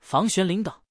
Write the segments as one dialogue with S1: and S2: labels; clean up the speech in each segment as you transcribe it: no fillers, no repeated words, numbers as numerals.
S1: 房玄龄等。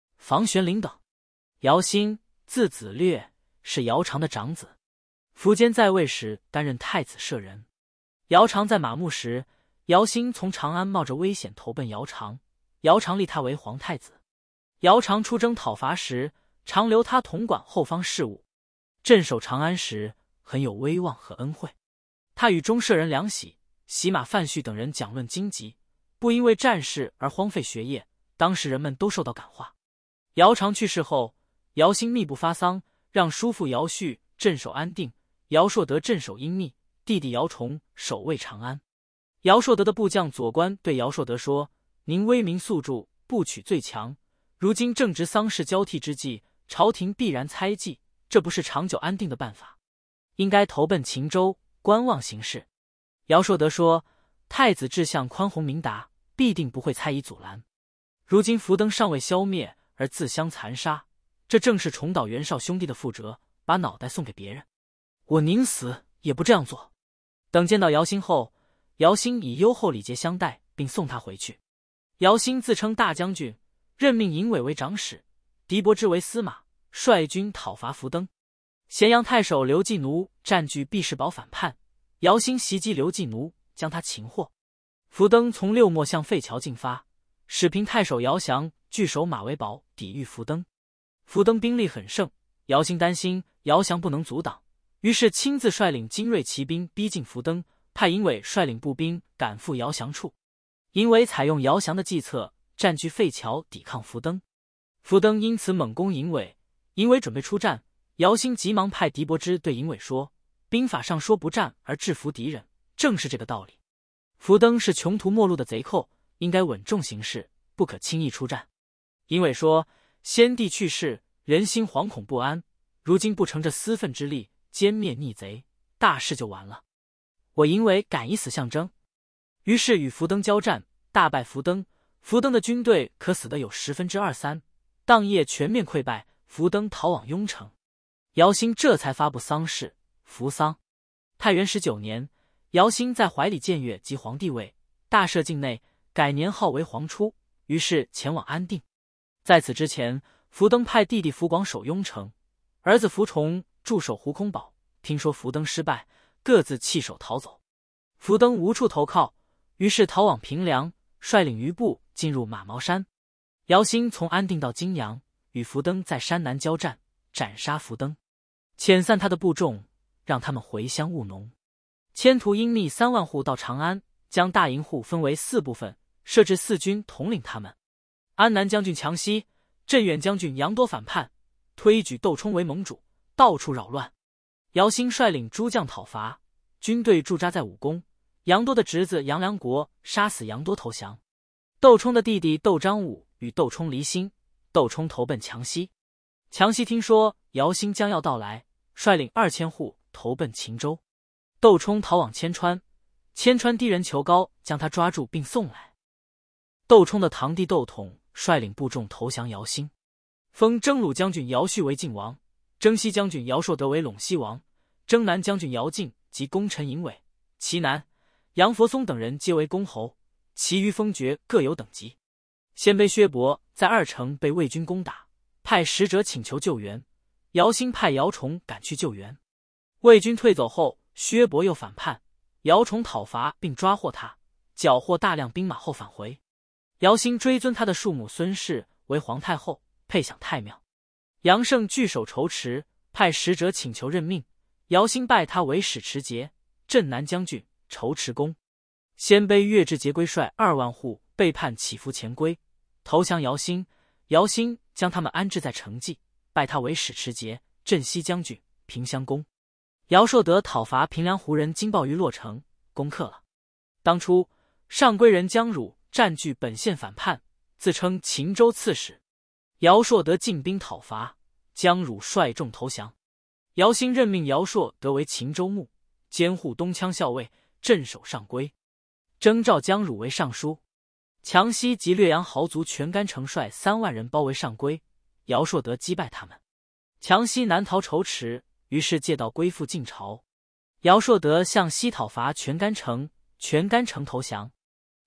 S1: 姚兴，字子略，是姚常的长子。苻坚在位时担任太子舍人。姚常在马牧时，姚兴从长安冒着危险投奔姚常，姚常立他为皇太子。姚常出征讨伐时，常留他统管后方事务。镇守长安时，很有威望和恩惠。他与中舍人梁喜、洗马范绪等人讲论经籍，不因为战事而荒废学业，当时人们都受到感化。姚常去世后，姚兴密不发丧，让叔父姚绪镇守安定，姚硕德镇守阴密，弟弟姚崇守卫长安。姚硕德的部将左官对姚硕德说：“您威名素著，不取最强，如今正值丧事交替之际，朝廷必然猜忌，这不是长久安定的办法，应该投奔秦州，观望形势。”姚硕德说：“太子志向宽宏明达，必定不会猜疑阻拦。如今苻登尚未消灭而自相残杀，这正是重蹈袁绍兄弟的覆辙，把脑袋送给别人。我宁死也不这样做。”等见到姚兴后，姚兴以优厚礼节相待，并送他回去。姚兴自称大将军，任命尹伟为长史，狄伯之为司马，率军讨伐苻登。咸阳太守刘季奴占据毕士堡反叛，姚兴袭击刘季奴，将他擒获。苻登从六陌向费桥进发，始平太守姚祥据守马嵬堡抵御苻登。苻登兵力很盛，姚兴担心姚祥不能阻挡，于是亲自率领精锐骑兵逼近苻登，派尹伟率领步兵赶赴姚祥处。尹伟采用姚祥的计策，占据费桥抵抗苻登。苻登因此猛攻尹伟，尹伟准备出战，姚兴急忙派狄伯之对尹伟说：“兵法上说不战而制服敌人，正是这个道理。苻登是穷途末路的贼寇，应该稳重行事，不可轻易出战。”尹伟说：“先帝去世，人心惶恐不安，如今不成这私愤之力，歼灭逆贼，大事就完了。我尹伟敢以死相争。”于是与苻登交战，大败苻登。苻登的军队可死的有3/3，当夜全面溃败，苻登逃往雍城。姚兴这才发布丧事，服丧。太元19年，姚兴在怀里僭越即皇帝位，大赦境内，改年号为皇初，于是前往安定。在此之前，苻登派弟弟苻广守雍城，儿子苻崇驻守胡空堡，听说苻登失败，各自弃守逃走。苻登无处投靠，于是逃往平凉，率领余部进入马毛山。姚兴从安定到荆阳，与苻登在山南交战，斩杀苻登，遣散他的部众，让他们回乡务农。迁徒阴密3万户到长安，将大营户分为4部分，设置4军统领他们。安南将军强西、镇远将军杨多反叛，推举窦冲为盟主，到处扰乱。姚兴率领诸将讨伐，军队驻扎在武功。杨多的侄子杨良国杀死杨多投降。窦冲的弟弟窦章武与窦冲离心，窦冲投奔强西。强西听说姚兴将要到来，率领2000户投奔秦州。窦冲逃往千川，千川低人裘高将他抓住并送来。窦冲的堂弟窦统率领部众投降姚兴，封征虏将军姚绪为晋王，征西将军姚硕德为陇西王，征南将军姚敬及功臣尹伟、齐南、杨佛松等人皆为公侯，其余封爵各有等级。鲜卑薛伯在2城被魏军攻打，派使者请求救援，姚兴派姚崇赶去救援。魏军退走后，薛伯又反叛，姚崇讨伐并抓获他，缴获大量兵马后返回。姚兴追尊他的庶母孙氏为皇太后，配享太庙。杨胜据守仇池，派使者请求任命，姚兴拜他为使持节、镇南将军、仇池公。鲜卑岳志节归率2万户背叛起伏前归，投降姚兴。姚兴将他们安置在成纪，拜他为使持节、镇西将军、平襄公。姚硕德讨伐平凉胡人惊爆于洛城，攻克了。当初上归人姜汝占据本县反叛，自称秦州刺史。姚硕德进兵讨伐，姜汝率众投降。姚兴任命姚硕德为秦州牧，监护东羌校尉，镇守上归，征召姜汝为尚书。强西及略阳豪族全干城率3万人包围上归，姚硕德击败他们。强西南逃仇池，于是借道归附晋朝。姚硕德向西讨伐全干城，全干城投降。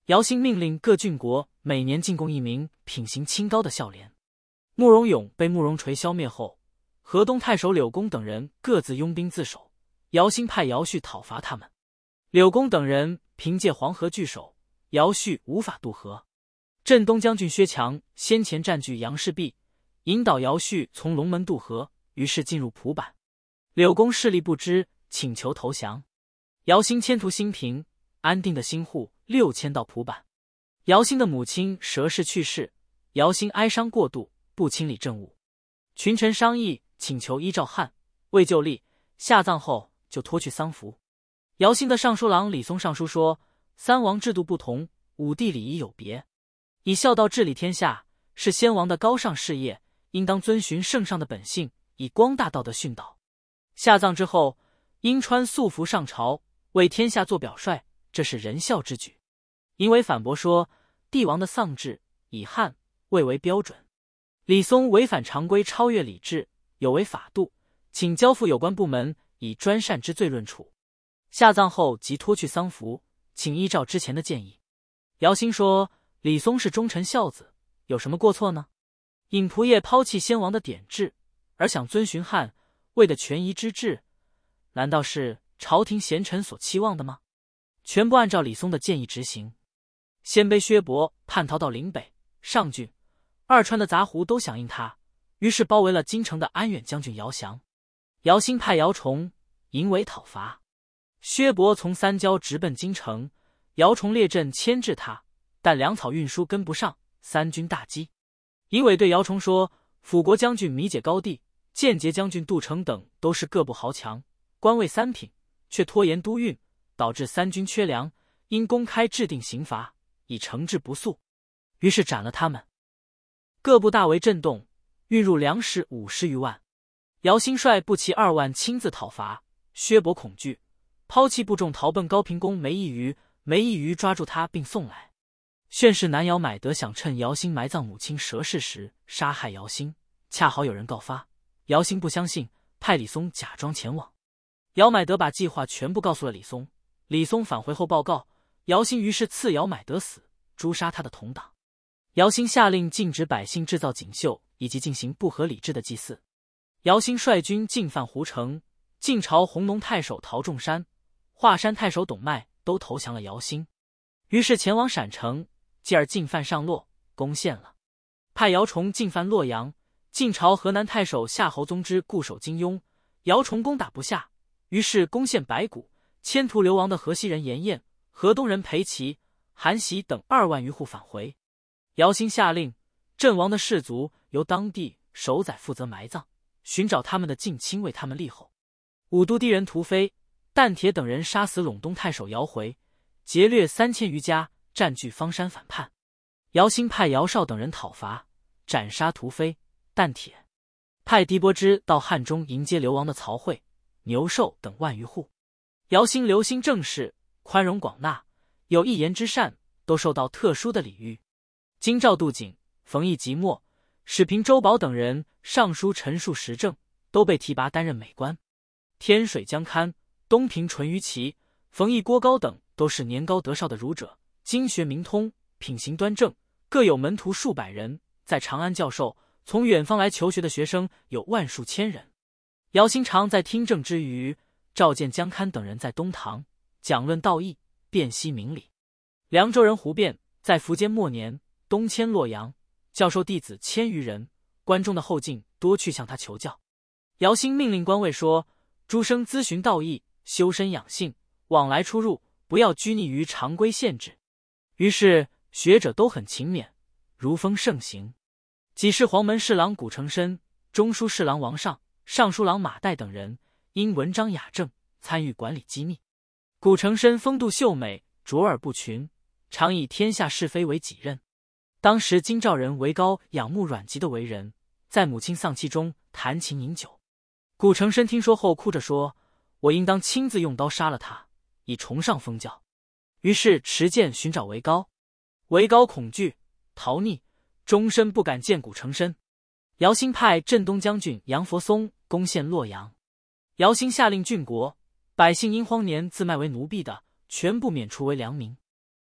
S1: 姚兴命令各郡国每年进贡1名品行清高的孝廉。慕容永被慕容垂消灭后，河东太守柳公等人各自拥兵自守，姚兴派姚绪讨伐他们。柳公等人凭借黄河据守，姚绪无法渡河。镇东将军薛强先前占据杨氏壁，引导姚绪从龙门渡河，于是进入蒲坂。柳公势力不知，请求投降。姚兴迁图兴平，安定的新户6000到蒲坂。姚兴的母亲佘氏去世，姚兴哀伤过度，不清理政务。群臣商议，请求依照汉，未就立，下葬后就脱去丧服。姚兴的尚书郎李松上书说，三王制度不同，五帝礼仪有别，以孝道治理天下，是先王的高尚事业，应当遵循圣上的本性，以光大道德训导。下葬之后，应穿素服上朝，为天下做表率，这是仁孝之举。因为反驳说，帝王的丧制以汉未为标准，李松违反常规，超越礼制，有违法度，请交付有关部门以专擅之罪论处。下葬后即脱去丧服，请依照之前的建议。姚兴说，李松是忠臣孝子，有什么过错呢？尹仆射抛弃先王的典制，而想遵循汉魏的权宜之治，难道是朝廷贤臣所期望的吗？全部按照李松的建议执行。鲜卑薛伯叛逃到临北、上郡、二川的杂胡都响应他，于是包围了京城的安远将军姚祥。姚兴派姚崇迎围讨伐，薛伯从三郊直奔京城，姚崇列阵牵制他，但粮草运输跟不上，三军大击。尹伟对姚崇说，辅国将军米解高第、建节将军杜成等都是各部豪强，官位3品，却拖延督运，导致三军缺粮，应公开制定刑罚，以惩治不肃。于是斩了他们。各部大为震动，运入粮食50余万。姚兴率步骑2万亲自讨伐，薛伯恐惧，抛弃部众逃奔高平宫梅义余抓住他并送来。宣室南姚买德想趁姚兴埋葬母亲佘氏时杀害姚兴，恰好有人告发，姚兴不相信，派李松假装前往。姚买德把计划全部告诉了李松，李松返回后报告，姚兴于是赐姚买德死，诛杀他的同党。姚兴下令禁止百姓制造锦绣以及进行不合理制的祭祀。姚兴率军进犯胡城，晋朝弘农太守陶仲山、华山太守董迈都投降了姚兴，于是前往陕城，继而进犯上洛，攻陷了。派姚崇进犯洛阳，晋朝河南太守夏侯宗之固守金庸，姚崇攻打不下，于是攻陷白谷，迁徒流亡的河西人严彦、河东人裴琦、韩喜等2万余户返回。姚兴下令，阵亡的士卒由当地守宰负责埋葬，寻找他们的近亲为他们立后。武都地人屠飞、旦帖等人杀死陇东太守姚回，劫掠3000余家，占据方山反叛。姚兴派姚绍等人讨伐，斩杀屠飞、旦帖，派狄伯之到汉中迎接流亡的曹惠、牛寿等万余户。姚兴留心政事，宽容广纳，有一言之善，都受到特殊的礼遇。京兆杜景、冯异即墨、史平周保等人上书陈述时政，都被提拔担任美官。天水江堪、东平淳于齐、冯异郭高等都是年高德少的儒者，经学明通，品行端正，各有门徒数百人，在长安教授，从远方来求学的学生有万数千人。姚兴常在听政之余，召见江堪等人在东堂讲论道义，辨析明理。凉州人胡变在苻坚末年东迁洛阳，教授弟子1000余人，关中的后进多去向他求教。姚兴命令官卫说，诸生咨询道义，修身养性，往来出入，不要拘泥于常规限制。于是学者都很勤勉，如风盛行。几世黄门侍郎古承申、中书侍郎王尚、尚书郎马岱等人因文章雅正，参与管理机密。古承申风度秀美，卓尔不群，常以天下是非为己任。当时京兆人韦高仰慕阮籍的为人，在母亲丧期中弹琴饮酒。古承申听说后哭着说，我应当亲自用刀杀了他，以崇尚封教。于是持剑寻找韦高，韦高恐惧逃匿，终身不敢见古承申。姚兴派镇东将军杨佛松攻陷洛阳，姚兴下令郡国百姓因荒年自卖为奴婢的，全部免除为良民。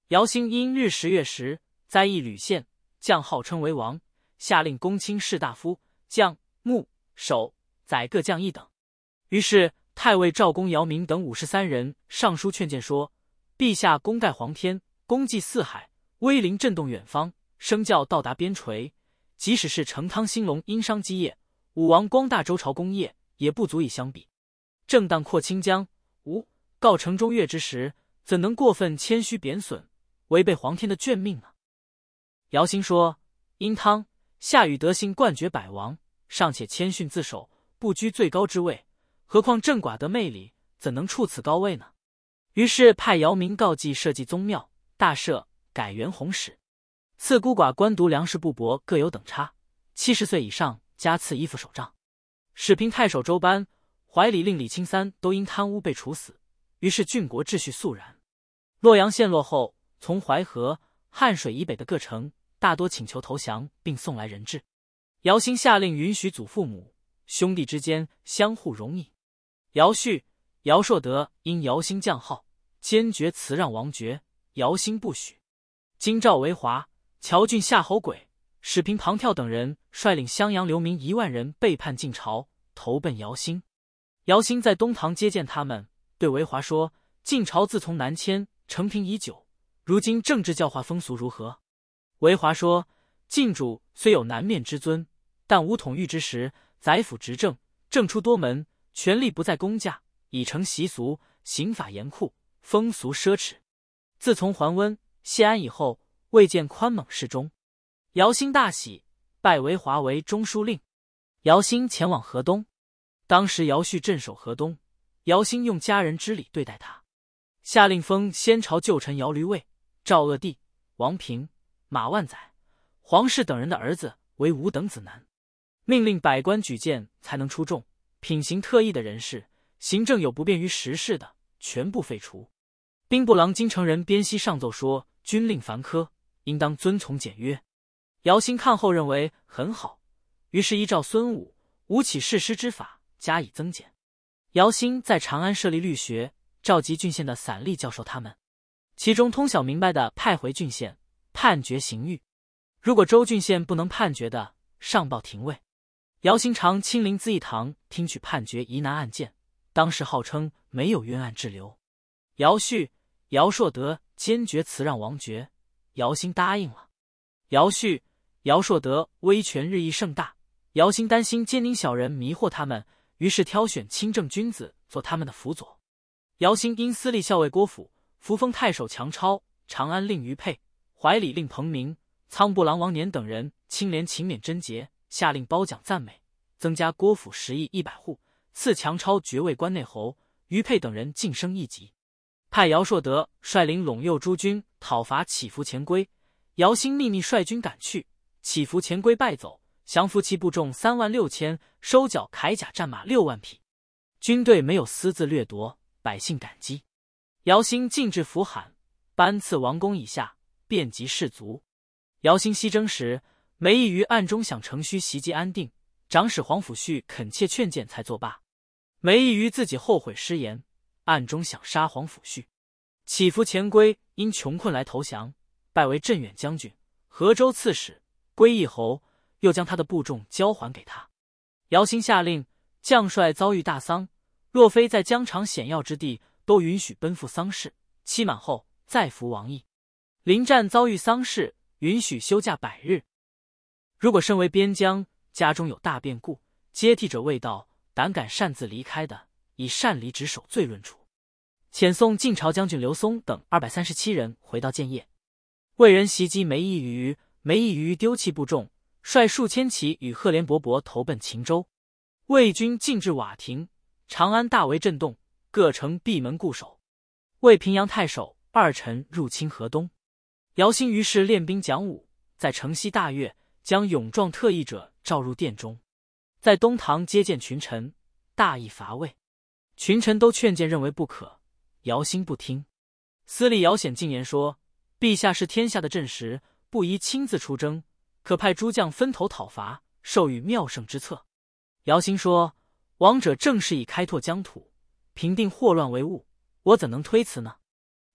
S1: 姚兴因日10月10在义吕县，将号称为王，下令公卿士大夫、将、牧、守、宰各将1等。于是太尉赵公姚明等53人上书劝谏说：陛下功盖皇天，功绩四海，威灵震动远方，声教到达边陲。即使是成汤兴隆殷商基业，武王光大周朝功业，也不足以相比。正当扩清江、吴、告成中越之时，怎能过分谦虚贬损，违背皇天的眷命呢？姚兴说：殷汤、夏禹德行冠绝百王，尚且谦逊自守，不居最高之位，何况朕寡得魅力，怎能处此高位呢？于是派姚明告祭社稷宗庙，大赦，改元弘始，赐孤寡官读粮食布帛各有等差，70岁以上加赐衣服手杖。始平太守周班、怀里令李清三都因贪污被处死，于是郡国秩序肃然。洛阳陷落后，从淮河、汉水以北的各城大多请求投降，并送来人质。姚兴下令允许祖父母、兄弟之间相互容忍。姚绪、姚硕德因姚兴降号，坚决辞让王爵，姚兴不许。京兆维华、谯郡夏侯轨、史平庞跳等人率领襄阳流民1万人背叛晋朝，投奔姚兴。姚兴在东堂接见他们，对维华说：晋朝自从南迁，承平已久，如今政治教化风俗如何？维华说：晋主虽有南面之尊，但无统御之时，宰辅执政，政出多门，权力不在公家，已成习俗，刑法严酷，风俗奢侈。自从桓温、谢安以后，未见宽猛适中。姚兴大喜，拜维华为中书令。姚兴前往河东，当时姚绪镇守河东，姚兴用家人之礼对待他，下令封先朝旧臣姚驴卫、赵鄂帝、王平、马万载、黄氏等人的儿子为5等子男，命令百官举荐才能出众，品行特异的人士，行政有不便于时事的，全部废除。兵部郎京城人边西上奏说，军令繁苛，应当遵从简约。姚兴看后认为很好，于是依照孙武、吴起誓师之法加以增减。姚兴在长安设立律学，召集郡县的散吏教授他们，其中通晓明白的派回郡县判决刑狱，如果州郡县不能判决的，上报廷尉。姚兴常亲临咨议堂听取判决疑难案件，当时号称没有冤案滞留。姚绪、姚硕德坚决辞让王爵，姚兴答应了。姚绪、姚硕德威权日益盛大，姚兴担心奸佞小人迷惑他们，于是挑选清正君子做他们的辅佐。姚兴因司隶校尉郭甫、扶风太守强超、长安令于佩、怀里令彭明、仓部郎王年等人清廉勤勉贞洁，下令褒奖赞美，增加郭府10亿100户，赐强超爵位关内侯，于佩等人晋升1级。派姚硕德率领陇右诸军讨伐乞伏前归，姚兴秘密率军赶去，乞伏前归败走，降服其部众3万6千，收缴铠甲战马6万匹。军队没有私自掠夺，百姓感激。姚兴进至扶罕，颁赐王公以下，遍及士卒。姚兴西征时，梅义于暗中想乘虚袭击安定，长史黄甫旭恳切劝谏才作罢。梅义于自己后悔失言，暗中想杀黄甫旭。乞伏前归因穷困来投降，拜为镇远将军、河州刺史、归义侯，又将他的部众交还给他。姚兴下令，将帅遭遇大丧，若非在疆场险要之地，都允许奔赴丧事，期满后再服王役。临战遭遇丧事，允许休假100日。如果身为边疆，家中有大变故，接替者未到，胆敢擅自离开的，以擅离职守罪论处。遣送晋朝将军刘松等237人回到建业。魏人袭击梅义于，梅义于丢弃部众，率数千骑与赫连勃勃投奔秦州。魏军进至瓦亭，长安大为震动，各城闭门固守。魏平阳太守2臣入侵河东，姚兴于是练兵讲武，在城西大悦，将勇壮特异者召入殿中，在东堂接见群臣，大议伐魏。群臣都劝谏认为不可，姚兴不听。司隶姚显进言说：陛下是天下的镇时，不宜亲自出征，可派诸将分头讨伐，授予妙胜之策。姚兴说：王者正是以开拓疆土，平定祸乱为务，我怎能推辞呢？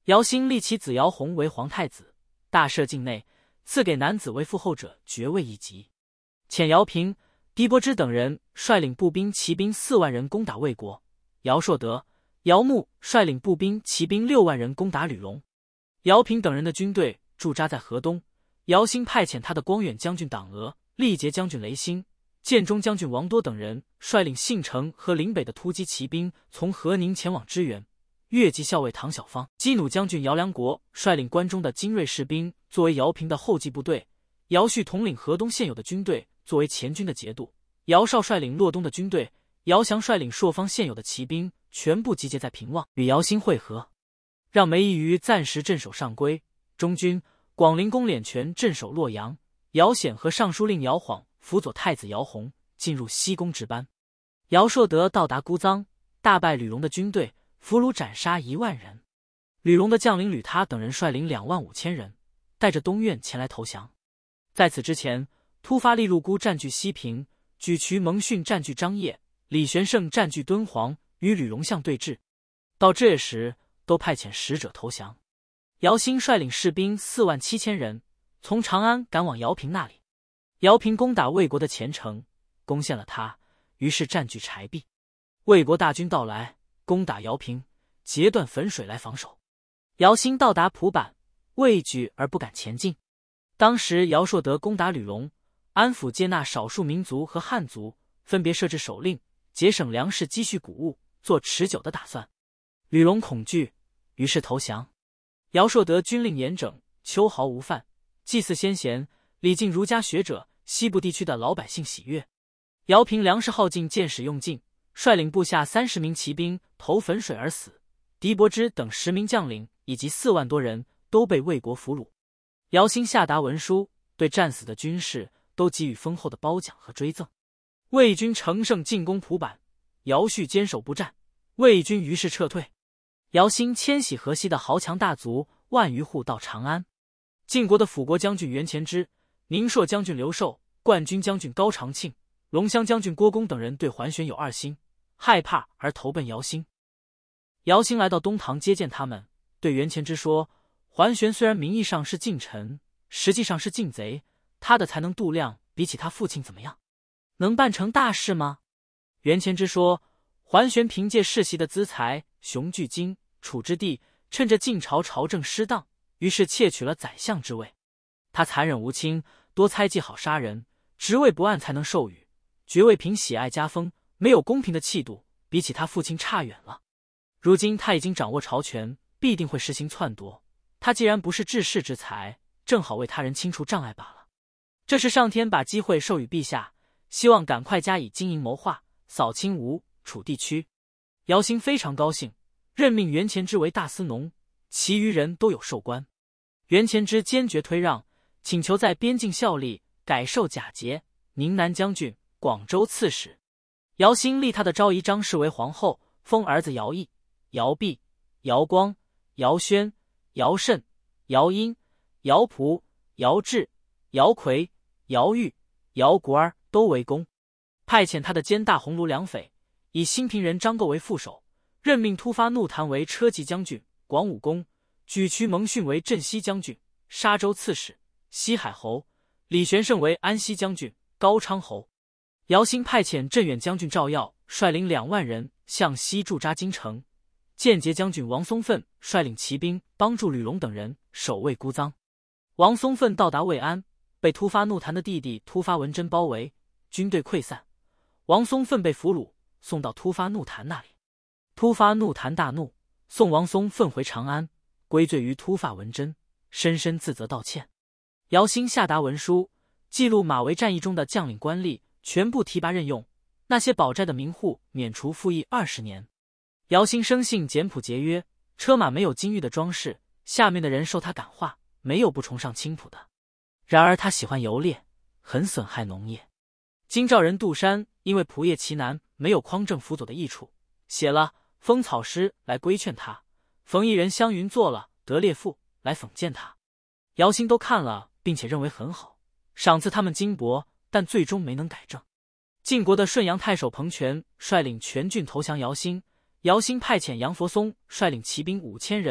S1: 姚兴立其子姚宏为皇太子，大赦境内，赐给男子为父后者爵位一级。遣姚平、狄伯之等人率领步兵骑兵4万人攻打魏国，姚硕德、姚穆率领步兵骑兵6万人攻打吕荣。姚平等人的军队驻扎在河东，姚兴派遣他的光远将军党俄、力节将军雷兴、建中将军王多等人率领信城和岭北的突击骑兵从河宁前往支援。越骑校尉唐晓方、基弩将军姚良国率领关中的精锐士兵作为姚平的后继部队，姚绪统领河东现有的军队作为前军的节度，姚绍率领洛东的军队，姚祥率领朔方现有的骑兵全部集结在平望，与姚兴会合，让梅夷余暂时镇守上邽。中军广陵公敛权镇守洛阳，姚显和尚书令姚晃辅佐太子姚宏进入西宫值班。姚硕德到达姑臧，大败吕荣的军队，俘虏斩杀1万人。吕荣的将领吕他等人率领2万5千人，带着东院前来投降。在此之前，突发利入姑占据西平，沮渠蒙逊占据张掖，李玄胜占据敦煌，与吕荣相对峙。到这时，都派遣使者投降。姚兴率领士兵4万7千人，从长安赶往姚平那里。姚平攻打魏国的前程，攻陷了他，于是占据柴壁。魏国大军到来，攻打姚平，截断汾水来防守。姚兴到达蒲坂，畏惧而不敢前进。当时姚硕德攻打吕荣，安抚接纳少数民族和汉族，分别设置守令，节省粮食，积蓄谷物，做持久的打算。吕荣恐惧，于是投降。姚硕德军令严整，秋毫无犯，祭祀先贤，礼敬儒家学者，西部地区的老百姓喜悦。姚平粮食耗尽，箭矢用尽，率领部下30名骑兵投汾水而死。狄伯之等10名将领以及4万多人都被魏国俘虏。姚兴下达文书，对战死的军士都给予丰厚的褒奖和追赠。魏军乘胜进攻蒲坂，姚绪坚守不战，魏军于是撤退。姚兴迁徙河西的豪强大族万余户到长安。晋国的辅国将军袁潜之、宁朔将军刘寿、冠军将军高长庆、龙骧将军郭公等人对桓玄有2心，害怕而投奔姚兴。姚兴来到东堂接见他们，对袁潜之说：桓玄虽然名义上是晋臣，实际上是晋贼，他的才能度量比起他父亲怎么样？能办成大事吗？袁潜之说：桓玄凭借世袭的资财，雄踞荆、楚之地，趁着晋朝朝政失当，于是窃取了宰相之位。他残忍无情，多猜忌好杀人，职位不按才能授予，爵位凭喜爱加封，没有公平的气度，比起他父亲差远了。如今他已经掌握朝权，必定会实行篡夺。他既然不是治世之才，正好为他人清除障碍罢了。这是上天把机会授予陛下，希望赶快加以经营谋划，扫清吴、楚地区。姚兴非常高兴，任命袁潜之为大司农，其余人都有授官。袁潜之坚决推让，请求在边境效力，改授假节、宁南将军、广州刺史。姚兴立他的昭仪张氏为皇后，封儿子姚毅、姚弼、姚光、姚宣、姚慎、姚殷、姚仆、姚志、姚奎、姚玉、姚国儿都为公，派遣他的监大鸿胪梁匪，以新平人张构为副手，任命突发怒谭为车骑将军、广武公，沮渠蒙逊为镇西将军、沙州刺史、西海侯，李玄胜为安西将军、高昌侯。姚兴派遣镇远将军赵耀率领2万人向西驻扎京城，间节将军王松奋率领骑兵帮助吕荣等人守卫姑臧。王松奋到达魏安，被突发怒谭的弟弟突发文真包围，军队溃散，王松奋被俘虏，送到突发怒谭那里。突发怒谭大怒，送王松奋回长安，归罪于突发文真，深深自责道歉。姚兴下达文书，记录马嵬战役中的将领官吏全部提拔任用，那些保寨的民户免除赋役20年。姚兴生性简朴节约，车马没有金玉的装饰，下面的人受他感化，没有不崇尚清朴的。然而他喜欢游猎，很损害农业。京兆人杜山因为仆业奇难，没有匡正辅佐的益处，写了风草诗来规劝他。冯异人湘云做了《德烈赋》来讽谏他。姚兴都看了，并且认为很好，赏赐他们金帛，但最终没能改正。晋国的顺阳太守彭权率领全郡投降姚兴，姚兴派遣杨佛松率领骑兵5000人，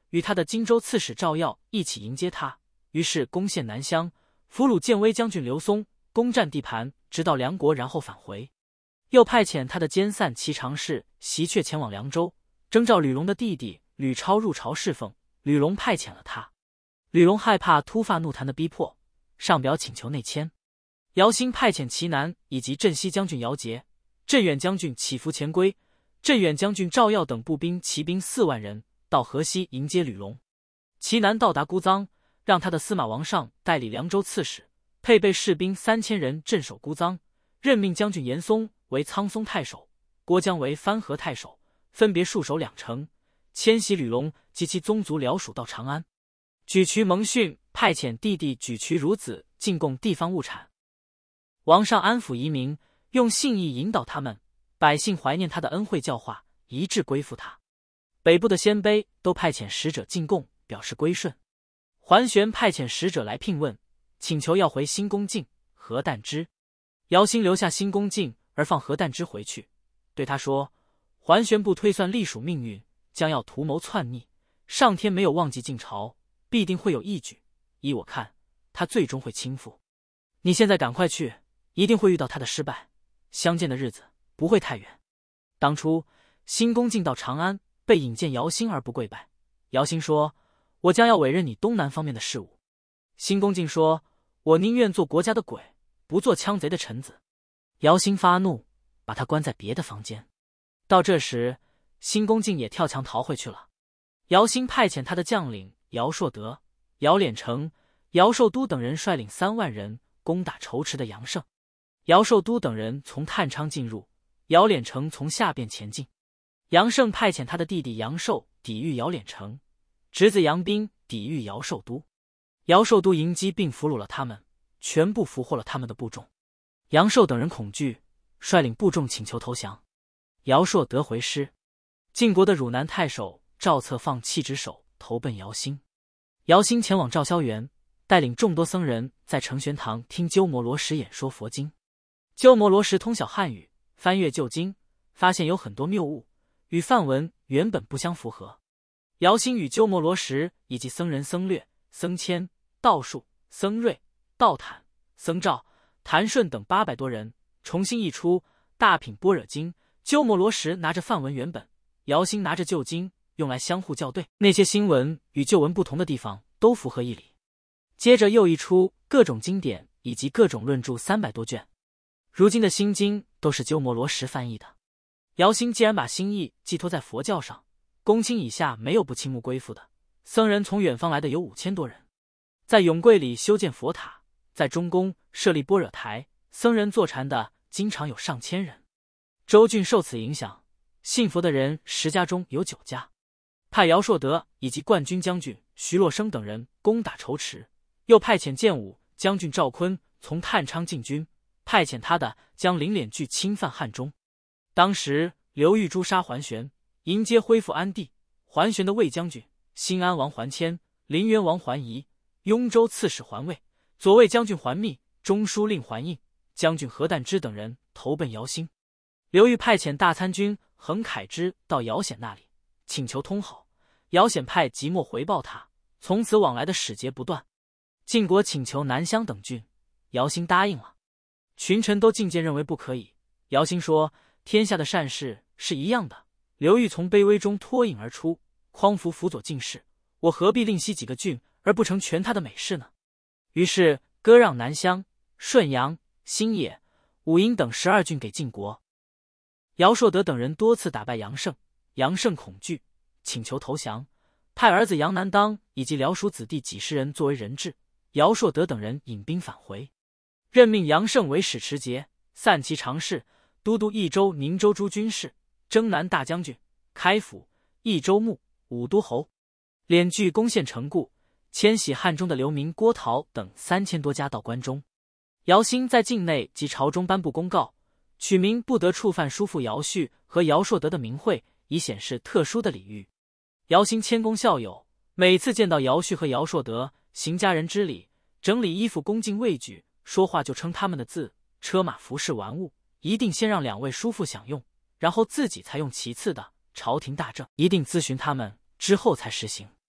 S1: 与他的荆州刺史赵耀一起迎接他，于是攻陷南乡，俘虏建威将军刘松，攻占地盘，直到梁国，然后返回。又派遣他的监散骑常侍袭阙前往凉州，征召吕龙的弟弟吕超入朝侍奉。吕龙派遣了他。吕龙害怕突发怒谈的逼迫，上表请求内迁。姚兴派遣齐南以及镇西将军姚杰、镇远将军起伏前归、镇远将军赵耀等步兵骑兵4万人到河西迎接吕龙。齐南到达姑臧，让他的司马王尚代理凉州刺史，配备士兵3000人镇守姑臧，任命将军严嵩为苍松太守，郭江为番河太守，分别戍守2城，迁徙吕龙及其宗族僚属到长安。沮渠蒙逊派遣弟弟沮渠孺子进贡地方物产。王上安抚移民，用信义引导他们，百姓怀念他的恩惠教化，一致归附他。北部的鲜卑都派遣使者进贡，表示归顺。桓玄派遣使者来聘问，请求要回新宫敬、何旦之。姚兴留下新宫敬，而放何旦之回去，对他说：桓玄不推算隶属命运，将要图谋篡逆，上天没有忘记晋朝，必定会有义举。依我看，他最终会倾覆。你现在赶快去，一定会遇到他的失败，相见的日子不会太远。当初新宫敬到长安，被引荐姚兴而不跪拜。姚兴说：我将要委任你东南方面的事务。新宫敬说：我宁愿做国家的鬼，不做羌贼的臣子。姚兴发怒，把他关在别的房间。到这时，新宫敬也跳墙逃回去了。姚兴派遣他的将领姚硕德、姚敛成、姚寿都等人率领3万人攻打仇池的杨胜。姚寿都等人从探昌进入，姚敛成从下边前进。杨胜派遣他的弟弟杨寿抵御姚敛成，侄子杨斌抵御姚寿都。姚寿都迎击并俘虏了他们，全部俘获了他们的部众。杨寿等人恐惧，率领部众请求投降。姚硕德回师。晋国的汝南太守赵策放弃职守，投奔姚兴。姚兴前往赵萧园，带领众多僧人在承玄堂听鸠摩罗什演说佛经。鸠摩罗什通晓汉语，翻阅旧经，发现有很多谬误，与梵文原本不相符合。姚兴与鸠摩罗什以及僧人僧略、僧谦、道术、僧瑞、道坦、僧兆、谭顺等800多人重新译出大品般若经。鸠摩罗什拿着梵文原本，姚兴拿着旧经，用来相互校对，那些新文与旧文不同的地方都符合义理。接着又译出各种经典以及各种论著300多卷。如今的新经都是鸠摩罗什翻译的。姚兴既然把心意寄托在佛教上，公卿以下没有不倾慕归附的。僧人从远方来的有5000多人，在永贵里修建佛塔，在中宫设立般若台，僧人坐禅的经常有上千人。州郡受此影响，信佛的人10家中有9家。派姚硕德以及冠军将军徐若生等人攻打仇池，又派遣建武将军赵坤从探昌进军，派遣他的将领敛据侵犯汉中。当时刘裕诛杀桓玄，迎接恢复安地。桓玄的卫将军新安王桓谦、临渊王桓仪、雍州刺史桓魏、左卫将军桓密、中书令桓应、将军何旦之等人投奔姚兴。刘裕派遣大参军横凯之到姚显那里，请求通好。姚显派即墨回报他，从此往来的使节不断。晋国请求南乡等郡，姚兴答应了。群臣都进谏认为不可以。姚兴说：天下的善事是一样的，刘裕从卑微中脱颖而出，匡扶辅佐进士，我何必另惜几个郡而不成全他的美事呢？于是割让南乡、顺阳、新野、武阴等12郡给晋国。姚硕德等人多次打败杨胜，杨胜恐惧，请求投降，派儿子杨南当以及辽属子弟几十人作为人质。姚硕德等人引兵返回，任命杨胜为使持节、散骑常侍、都督益州、宁州诸军事、征南大将军、开府、益州牧、武都侯。敛据攻陷城固，迁徙汉中的流民郭陶等3000多家到关中。姚兴在境内及朝中颁布公告，取名不得触犯叔父姚绪和姚硕德的名讳，以显示特殊的礼遇。姚兴谦恭孝友，每次见到姚绪和姚硕德，行家人之礼，整理衣服恭敬畏惧，说话就称他们的字，车马服饰玩物一定先让2位叔父享用，然后自己才用其次的。朝廷大政一定咨询他们之后才实行。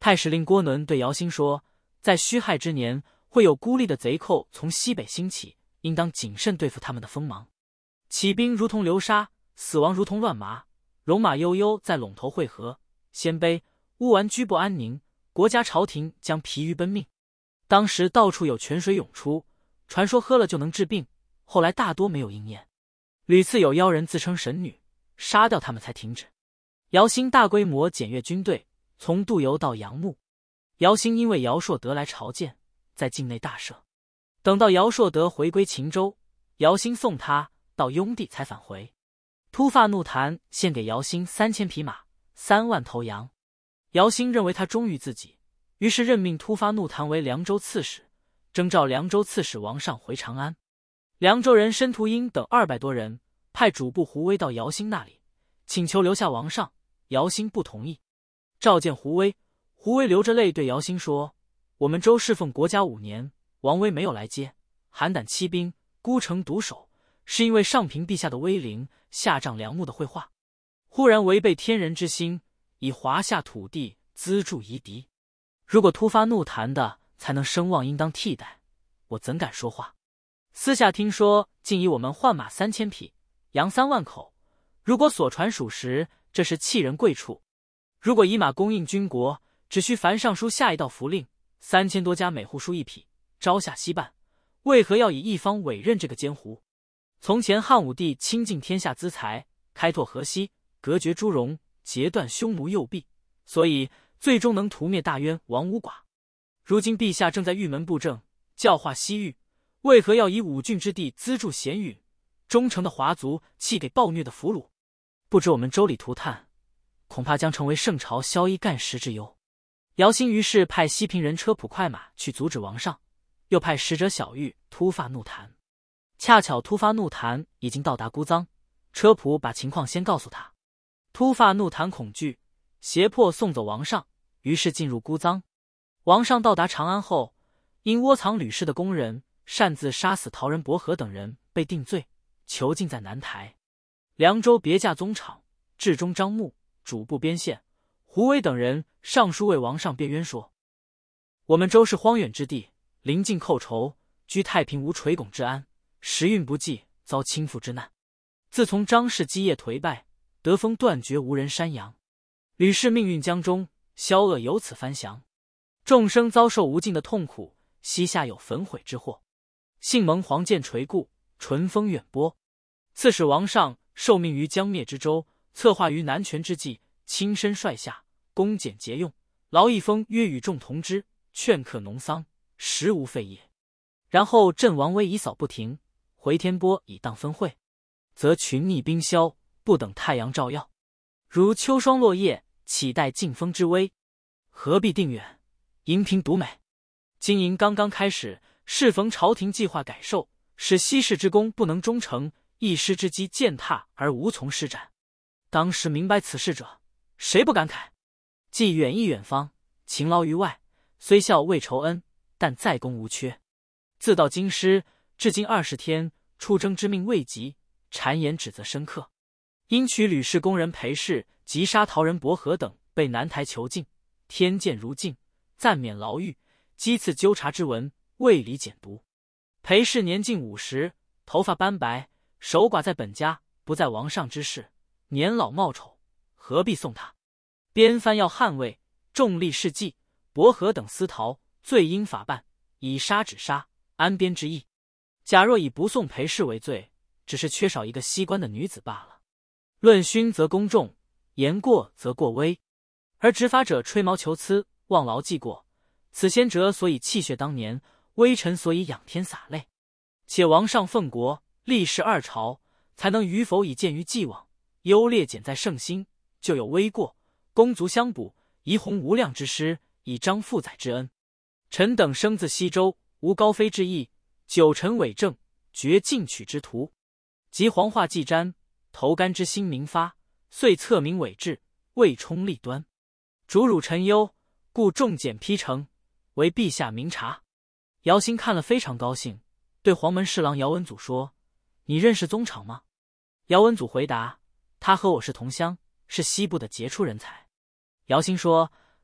S1: 太史令郭伦对姚兴说，在戌亥之年，会有孤立的贼寇从西北兴起，应当谨慎对付他们的锋芒。起兵如同流沙，死亡如同乱麻，戎马悠悠在陇头汇合，鲜卑、乌丸居不安宁，国家朝廷将疲于奔命。当时到处有泉水涌出，传说喝了就能治病，后来大多没有应验。屡次有妖人自称神女，杀掉他们才停止。姚兴大规模检阅军队，从杜游到杨牧。姚兴因为姚硕德来朝见，在境内大赦。等到姚硕德回归秦州，姚兴送他到雍地才返回。突发怒檀献给姚兴3000匹马、3万头羊。姚兴认为他忠于自己，于是任命突发怒檀为凉州刺史，征召凉州刺史王尚回长安。凉州人申屠英等200多人派主簿胡威到姚兴那里，请求留下王尚。姚兴不同意。召见胡威，胡威流着泪对姚兴说：“我们州侍奉国家5年，王威没有来接，邯郸欺兵，孤城独守，是因为上平陛下的威灵，下仗梁牧的绘画，忽然违背天人之心，以华夏土地资助夷狄。如果突发怒檀的才能声望，应当替代，我怎敢说话？私下听说，竟以我们换马3000匹，羊3万口。如果所传属实，这是弃人贵处。如果以马供应军国，只需凡上书下一道符令，3000多家每户输1匹，朝下夕办，为何要以一方委任这个监胡？从前汉武帝倾尽天下资财，开拓河西，隔绝诸戎，截断匈奴右臂，所以最终能屠灭大渊王五寡。如今陛下正在玉门布政，教化西域，为何要以5郡之地资助咸允，忠诚的华族弃给暴虐的俘虏？不知我们州里涂炭，恐怕将成为圣朝宵衣干食之忧。姚兴于是派西平人车仆快马去阻止王尚，又派使者小玉突发怒檀。恰巧突发怒檀已经到达姑臧，车仆把情况先告诉他。突发怒檀恐惧，胁迫送走王尚，于是进入姑臧。王尚到达长安后，因窝藏吕氏的工人擅自杀死陶人伯和等人，被定罪，囚禁在南台。凉州别驾宗昶、治中张牧、主簿边县、胡威等人上书为王尚辩冤说：我们州是荒远之地，邻近寇仇，居太平无垂拱之安，时运不济，遭倾覆之难。自从张氏基业颓败，得风断绝，无人山阳。吕氏命运将终，萧恶由此翻降，众生遭受无尽的痛苦，膝下有焚毁之祸。幸蒙黄剑垂顾，淳风远播。刺史王尚受命于将灭之州，策划于南权之际，亲身率下，恭俭节用，劳一封约与众同之，劝客农桑，实无废业。然后镇王威以扫不停，回天波以荡分会，则群逆兵消，不等太阳照耀，如秋霜落叶，岂待劲风之威？何必定远？营平独美。经营刚刚开始，适逢朝廷计划改授，使西市之功不能忠诚，一师之机践踏而无从施展。当时明白此事者，谁不感慨？既远逸远方，勤劳于外，虽效未酬恩，但在功无缺。自到京师，至今20天，出征之命未及，谗言指责深刻。因取吕氏工人裴氏及杀陶人伯和等，被南台囚禁，天监如镜，暂免牢狱，讥刺纠察之文，未理检读。裴氏年近50，头发斑白，守寡在本家，不在王上之事，年老貌丑，何必送他？边藩要捍卫，重力事迹，伯和等私逃，罪应法办，以杀止杀，安边之意。假若以不送裴氏为罪，只是缺少一个西关的女子罢了。论勋则公众，言过则过微，而执法者吹毛求疵，忘牢记过。此先哲所以泣血当年，微臣所以仰天洒泪。且王上奉国，历世2朝，才能与否以见于既往，优劣减在圣心，就有微过，公族相补，宜弘无量之师，以彰父载之恩。臣等生自西周，无高飞之意，九臣伪政，绝进取之徒，及黄化既瞻，头干之心明发，遂侧明伪志，未充立端，主辱臣忧，故重简批成，为陛下明察。姚兴看了非常高兴，对黄门侍郎姚文祖说：你认识宗昶吗？姚文祖回答：他和我是同乡，是西部的杰出人才。姚兴说：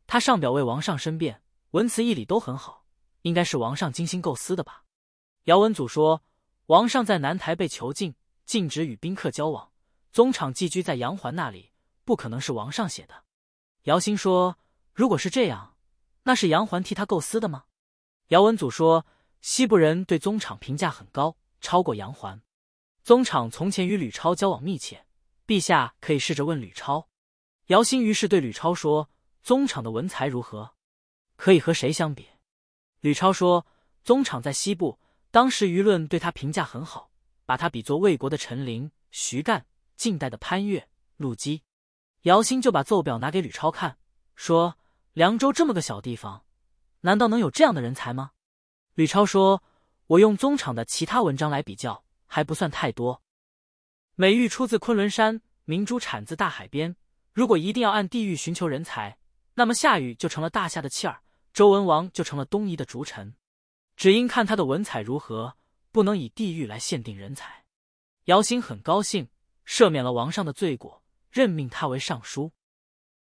S1: 他上表为王上申辩，文辞义理都很好，应该是王上精心构思的吧。姚文祖说，王上在南台被囚禁，禁止与宾客交往，宗昶寄居在杨环那里，不可能是王上写的。姚兴说，如果是这样，那是杨环替他构思的吗？姚文祖说，西部人对宗昶评价很高，超过杨环。宗昶从前与吕超交往密切，陛下可以试着问吕超。姚兴于是对吕超说，宗昶的文才如何？可以和谁相比？吕超说，宗昶在西部，当时舆论对他评价很好，把他比作魏国的陈琳、徐干，晋代的潘岳、陆基。姚兴就把奏表拿给吕超看，说，凉州这么个小地方，难道能有这样的人才吗？吕超说，我用宗昶的其他文章来比较，还不算太多。美玉出自昆仑山，明珠产自大海边。如果一定要按地域寻求人才，那么夏禹就成了大夏的契儿，周文王就成了东夷的逐臣。只应看他的文采如何，不能以地域来限定人才。姚兴很高兴，赦免了王上的罪过，任命他为尚书。